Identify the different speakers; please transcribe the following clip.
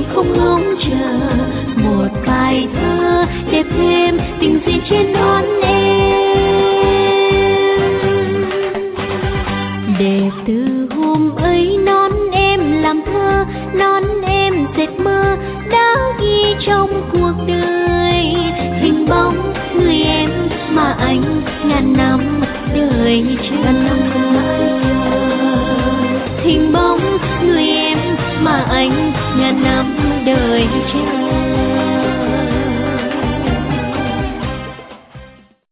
Speaker 1: không ngóng chờ một bài thơ đẹp thêm tình duyên trên non em. Để từ hôm ấy non em làm thơ, non em dệt mơ đã ghi trong cuộc đời. Hình bóng người em mà anh ngàn năm đời chờ. Hình bóng người em mà anh ngàn năm đời chờ.